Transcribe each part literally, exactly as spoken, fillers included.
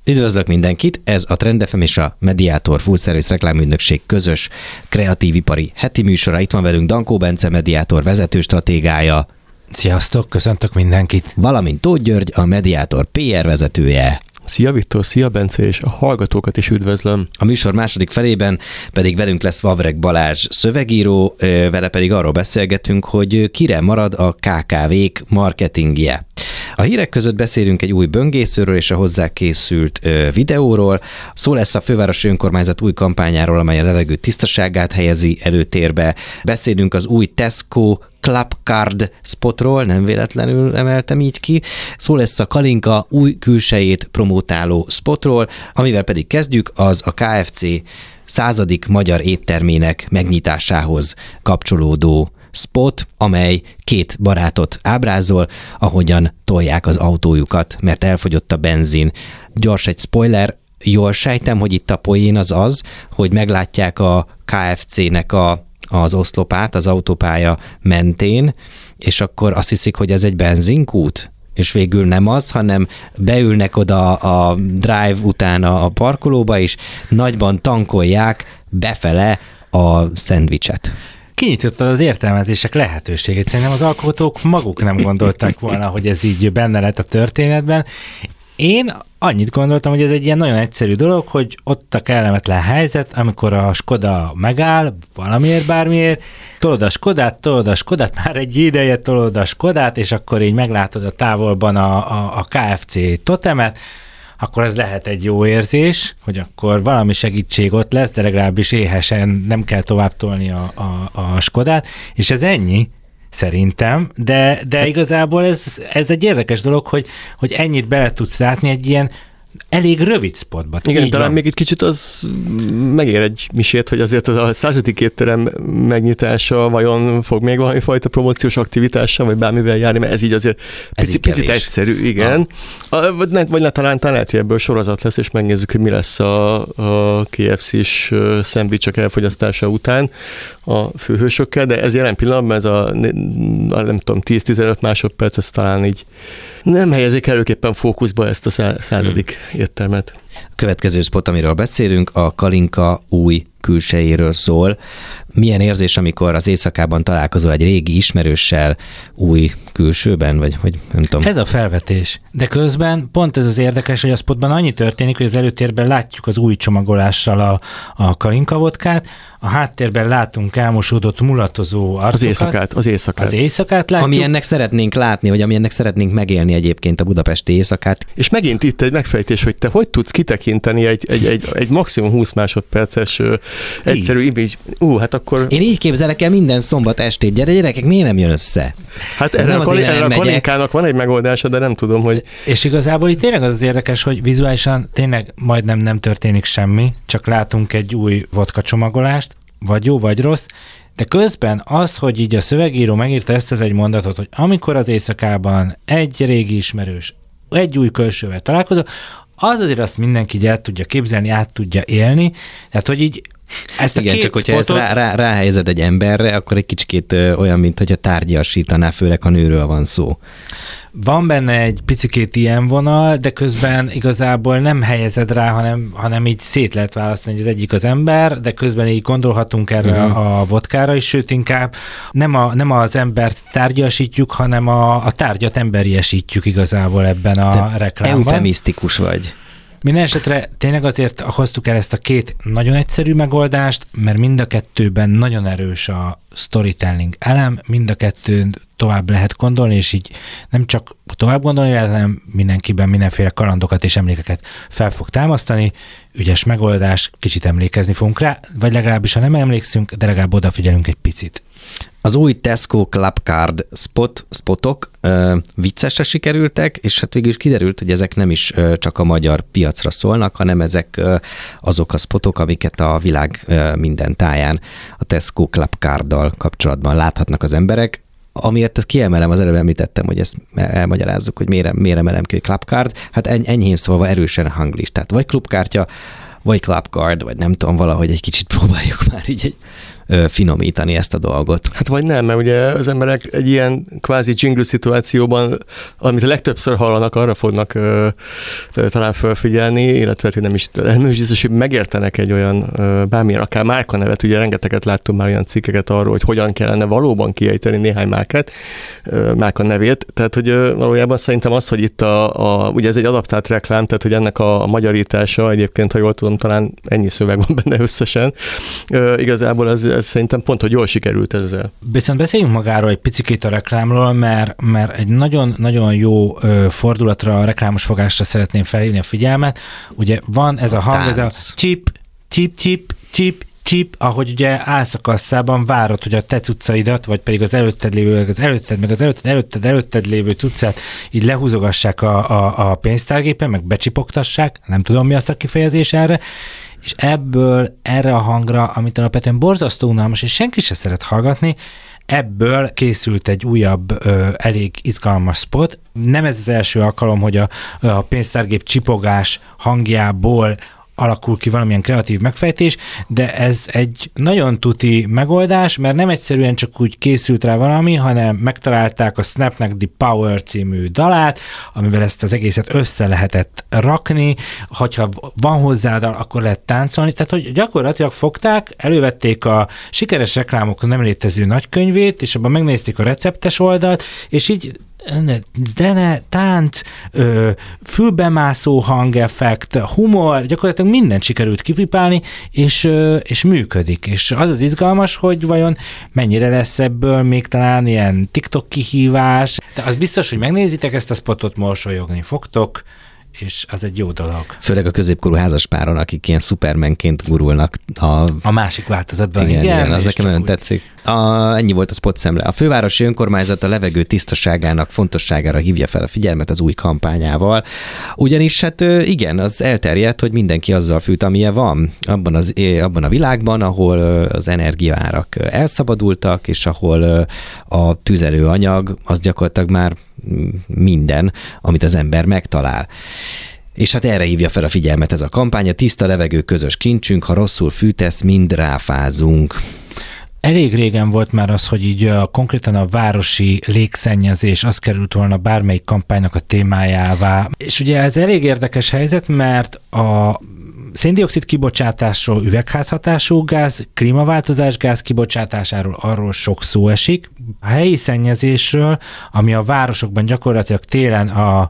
Üdvözlök mindenkit, ez a Trend ef em és a Mediator Full Service reklámügynökség közös kreatívipari heti műsora. Itt van velünk Dankó Bence, Mediator vezető stratégája. Sziasztok, köszöntök mindenkit. Valamint Tóth György, a Mediator pé er vezetője. Szia Viktor, szia Bence, és a hallgatókat is üdvözlöm. A műsor második felében pedig velünk lesz Vavreg Balázs szövegíró, vele pedig arról beszélgetünk, hogy kire marad a ká ká vék marketingje. A hírek között beszélünk egy új böngészőről és a hozzá készült videóról. Szó lesz a fővárosi önkormányzat új kampányáról, amely a levegő tisztaságát helyezi előtérbe. Beszélünk az új Tesco Clubcard spotról, nem véletlenül emeltem így ki. Szó lesz a Kalinka új külsejét promótáló spotról, amivel pedig kezdjük, az a ká ef cé századik magyar éttermének megnyitásához kapcsolódó spot, amely két barátot ábrázol, ahogyan tolják az autójukat, mert elfogyott a benzin. Gyors egy spoiler, jól sejtem, hogy itt a poén az az, hogy meglátják a ká ef cének a, az oszlopát az autópálya mentén, és akkor azt hiszik, hogy ez egy benzinkút, és végül nem az, hanem beülnek oda a drive utána a parkolóba, és nagyban tankolják befele a szendvicset. Kinyitotta az értelmezések lehetőségét. Szerintem az alkotók maguk nem gondolták volna, hogy ez így benne lett a történetben. Én annyit gondoltam, hogy ez egy ilyen nagyon egyszerű dolog, hogy ott a kellemetlen helyzet, amikor a Skoda megáll, valamiért, bármiért, tolod a Skodát, tolod a Skodát, már egy ideje tolod a Skodát, és akkor így meglátod a távolban a, a, a ká ef cé totemet, akkor ez lehet egy jó érzés, hogy akkor valami segítség ott lesz, de legalábbis éhesen nem kell tovább tolni a, a, a Skodát, és ez ennyi, szerintem, de, de igazából ez, ez egy érdekes dolog, hogy, hogy ennyit bele tudsz látni egy ilyen elég rövid spotba. Igen, így talán van. még itt kicsit az megér egy misét, hogy azért a századik étterem megnyitása vajon fog még valami fajta promóciós aktivitással, vagy bármivel járni, mert ez így azért ez pici, picit egyszerű, igen. Ah. Vagy, vagy talán, talán lehet, hogy ebből sorozat lesz, és megnézzük, hogy mi lesz a, a ká ef cés szendvicsek elfogyasztása után a főhősökkel, de ez jelen pillanatban ez a, a nem tudom, tíz-tizenöt másodperc, ez talán így nem helyezik előképpen fókuszba ezt a századik hmm. éttermet. A következő spot, amiről beszélünk, a Kalinka új külsejéről szól. Milyen érzés, amikor az éjszakában találkozol egy régi ismerőssel új külsőben, vagy hogy nem tudom. Ez a felvetés. De közben pont ez az érdekes, hogy a spotban annyi történik, hogy az előtérben látjuk az új csomagolással a, a Kalinka vodkát, a háttérben látunk elmosódott, mulatozó arcokat. Az éjszakát, az éjszakát. Az éjszakát látjuk. Amilyennek szeretnénk látni, vagy amilyennek szeretnénk megélni egyébként a budapesti éjszakát. És megint itt egy megfejtés, hogy te hogy tudsz kitekinteni egy, egy, egy, egy maximum húsz másodperces egyszerű image. Ú, hát akkor... Én így képzelek el minden szombat estét. Gyere, gyerekek, miért nem jön össze? Hát erre nem a, kal- erre a Kalinkának van egy megoldása, de nem tudom, hogy... És igazából itt tényleg az az érdekes, hogy vizuálisan tényleg majdnem nem történik semmi, csak látunk egy új vodka csomagolást, vagy jó, vagy rossz, de közben az, hogy így a szövegíró megírta ezt az egy mondatot, hogy amikor az éjszakában egy régi ismerős, egy új külsővel találkozol, az azért azt mindenki így el tudja képzelni, át tudja élni, tehát hogy így ezt a igen, két csak hogyha spotot... ezt rá, rá, ráhelyezed egy emberre, akkor egy kicsikét olyan, mint hogyha tárgyasítaná, főleg ha nőről van szó. Van benne egy picikét ilyen vonal, de közben igazából nem helyezed rá, hanem, hanem így szét lehet választani, hogy az egyik az ember, de közben így gondolhatunk erre uh-huh. a vodkára is, sőt inkább nem, a, nem az embert tárgyasítjuk, hanem a, a tárgyat emberiesítjük igazából ebben a de reklámban. Eufemisztikus vagy. Minden esetre tényleg azért hoztuk el ezt a két nagyon egyszerű megoldást, mert mind a kettőben nagyon erős a storytelling elem, mind a kettőn tovább lehet gondolni, és így nem csak tovább gondolni, hanem mindenkiben mindenféle kalandokat és emlékeket fel fog támasztani. Ügyes megoldás, kicsit emlékezni fogunk rá, vagy legalábbis, ha nem emlékszünk, de legalább odafigyelünk egy picit. Az új Tesco Clubcard spot, spotok uh, viccesre sikerültek, és hát végül is kiderült, hogy ezek nem is uh, csak a magyar piacra szólnak, hanem ezek uh, azok a spotok, amiket a világ uh, minden táján a Tesco Clubcarddal kapcsolatban láthatnak az emberek. Amiért ezt kiemelem, az előbb említettem, hogy ezt elmagyarázzuk, hogy miért, miért emelem ki, hogy Clubcard, hát enyhén szólva erősen hanglis, tehát vagy klubkártya, vagy Clubcard, vagy nem tudom, valahogy egy kicsit próbáljuk már így egy finomítani ezt a dolgot. Hát vagy nem, mert ugye az emberek egy ilyen kvázi jingle szituációban, amit a legtöbbször hallanak, arra fognak ö, ö, talán felfigyelni, illetve hogy nem is, nem is biztos, hogy megértenek egy olyan ö, bármilyen, akár márkanevet, ugye rengeteget láttunk már olyan cikkeket arról, hogy hogyan kellene valóban kiejteni néhány márkát, ö, márka nevét, tehát hogy ö, valójában szerintem az, hogy itt a, a, ugye ez egy adaptált reklám, tehát hogy ennek a, a magyarítása egyébként, ha jól tudom, talán ennyi szöveg van benne összesen, ö, igazából ez, ez szerintem pont, hogy jól sikerült ezzel. Viszont beszéljünk magáról egy picikét a reklámról, mert, mert egy nagyon-nagyon jó ö, fordulatra, a reklámos fogásra szeretném felhívni a figyelmet. Ugye van ez a, a hang, tánc. Ez a csip, csip, csip, csip, csip, ahogy ugye állsz a kasszában, várod, hogy a te cuccaidat, vagy pedig az előtted lévő, az előtted, meg az előtted, előtted, előtted lévő cuccát így lehúzogassák a, a, a pénztárgépen, meg becsipogtassák, nem tudom mi a szakkifejezés erre, és ebből erre a hangra, amit alapvetően borzasztó unalmas, és senki se szeret hallgatni, ebből készült egy újabb, ö, elég izgalmas spot. Nem ez az első alkalom, hogy a, a pénztárgép csipogás hangjából alakul ki valamilyen kreatív megfejtés, de ez egy nagyon tuti megoldás, mert nem egyszerűen csak úgy készült rá valami, hanem megtalálták a Snapnek The Power című dalát, amivel ezt az egészet össze lehetett rakni, hogyha van hozzá dal, akkor lehet táncolni, tehát hogy gyakorlatilag fogták, elővették a sikeres reklámok nem létező nagykönyvét, és abban megnézték a receptes oldalt, és így zene, tánc, ö, fülbemászó hangeffekt, humor, gyakorlatilag mindent sikerült kipipálni, és, ö, és működik. És az az izgalmas, hogy vajon mennyire lesz ebből még talán ilyen TikTok kihívás, de az biztos, hogy megnézitek ezt a spotot, mosolyogni fogtok, és az egy jó dolog. Főleg a középkorú házaspáron, akik ilyen szupermenként gurulnak. A, a másik változatban. Igen, igen, igen az nekem nagyon úgy... tetszik. A, ennyi volt a spot szemle. A fővárosi önkormányzat a levegő tisztaságának fontosságára hívja fel a figyelmet az új kampányával. Ugyanis hát igen, az elterjedt, hogy mindenki azzal fűt, amilyen van. Abban, az, abban a világban, ahol az energiaárak elszabadultak, és ahol a tüzelőanyag az gyakorlatilag már minden, amit az ember megtalál. És hát erre hívja fel a figyelmet ez a kampány, a tiszta levegő közös kincsünk, ha rosszul fűtesz, mind ráfázunk. Elég régen volt már az, hogy így a, konkrétan a városi légszennyezés az került volna bármelyik kampánynak a témájává. És ugye ez elég érdekes helyzet, mert a széndioxid kibocsátásról, üvegházhatású gáz, klímaváltozás gáz kibocsátásáról arról sok szó esik. A helyi szennyezésről, ami a városokban gyakorlatilag télen a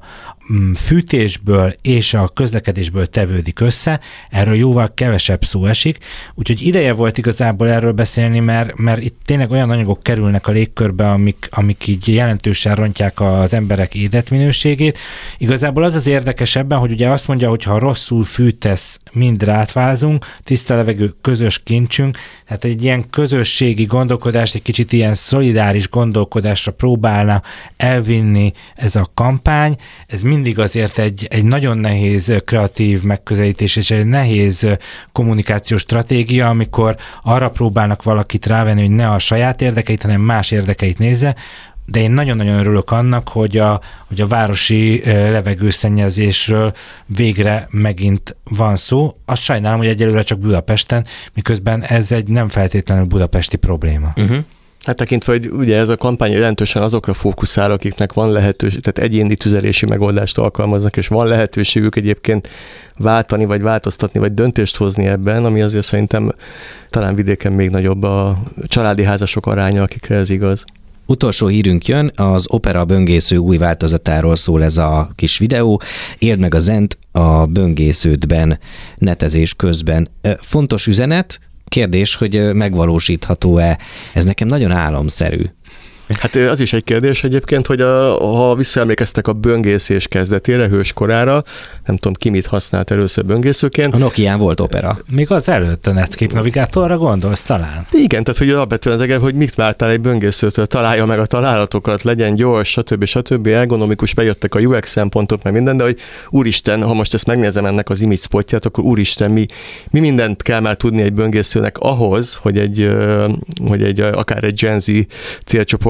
fűtésből és a közlekedésből tevődik össze, erről jóval kevesebb szó esik, úgyhogy ideje volt igazából erről beszélni, mert, mert itt tényleg olyan anyagok kerülnek a légkörbe, amik, amik így jelentősen rontják az emberek életminőségét. Igazából az az érdekesebben, hogy ugye azt mondja, hogy ha rosszul fűtesz, mind rátvázunk, tiszta levegő közös kincsünk, tehát egy ilyen közösségi gondolkodást, egy kicsit ilyen szolidáris gondolkodásra próbálna elvinni ez a kampány. Ez mindig azért egy, egy nagyon nehéz kreatív megközelítés és egy nehéz kommunikációs stratégia, amikor arra próbálnak valakit rávenni, hogy ne a saját érdekeit, hanem más érdekeit nézze, de én nagyon-nagyon örülök annak, hogy a, hogy a városi levegőszennyezésről végre megint van szó. Azt sajnálom, hogy egyelőre csak Budapesten, miközben ez egy nem feltétlenül budapesti probléma. Uh-huh. Hát tekintve, hogy ugye ez a kampány jelentősen azokra fókuszál, akiknek van lehetőség, tehát egyéni tüzelési megoldást alkalmaznak, és van lehetőségük egyébként váltani, vagy változtatni, vagy döntést hozni ebben, ami azért szerintem talán vidéken még nagyobb a családi házasok aránya, akikre ez igaz. Utolsó hírünk jön, az Opera böngésző új változatáról szól ez a kis videó. Éld meg a zent a böngésződben, netezés közben. Fontos üzenet, kérdés, hogy megvalósítható-e. Ez nekem nagyon álomszerű. Hát az is egy kérdés egyébként, hogy a, ha visszaemlékeztek a böngészés kezdetére, hőskorára, nem tudom ki mit használt először böngészőként. A Nokián volt Opera. Még az előtt a Netscape navigátorra gondolsz talán? Igen, tehát hogy alapvetően ezeket, hogy mit vártál egy böngészőtől, találja meg a találatokat, legyen gyors, stb. stb. Ergonomikus, bejöttek a u iksz szempontok, meg minden, de hogy úristen, ha most ezt megnézem ennek az image spotját, akkor úristen, mi, mi mindent kell már tudni egy böngészőnek ahhoz, hogy egy, hogy egy akár egy Gen Z célcsoport,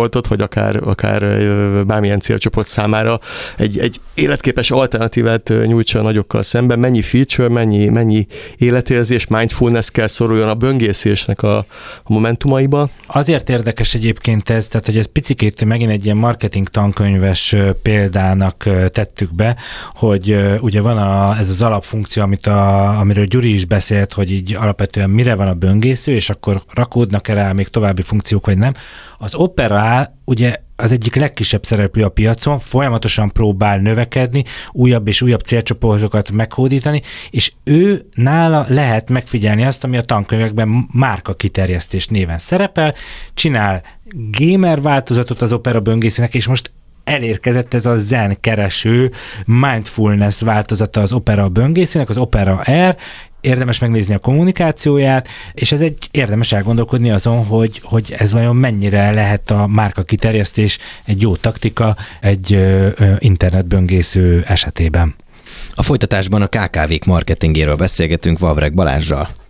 csoportot, vagy akár, akár bármilyen célcsoport számára egy, egy életképes alternatívát nyújtsa a nagyokkal szemben, mennyi feature, mennyi, mennyi életérzés, mindfulness kell szoruljon a böngészésnek a, a momentumaiba. Azért érdekes egyébként ez, tehát hogy ez picikét megint egy ilyen marketing tankönyves példának tettük be, hogy ugye van a, ez az alapfunkció, amit a, amiről Gyuri is beszélt, hogy így alapvetően mire van a böngésző, és akkor rakódnak el rá még további funkciók, vagy nem. Az Opera ugye az egyik legkisebb szereplő a piacon, folyamatosan próbál növekedni, újabb és újabb célcsoportokat meghódítani, és ő nála lehet megfigyelni azt, ami a tankönyvekben márka kiterjesztés néven szerepel, csinál gamer változatot az Opera böngészőnek, és most elérkezett ez a zen kereső mindfulness változata az Opera böngészőnek, az Opera Air, érdemes megnézni a kommunikációját, és ez egy érdemes elgondolkodni azon, hogy, hogy ez vajon mennyire lehet a márka kiterjesztés egy jó taktika egy ö, ö, internetböngésző esetében. A folytatásban a ká ká vék marketingéről beszélgetünk Vavreg Balázssal.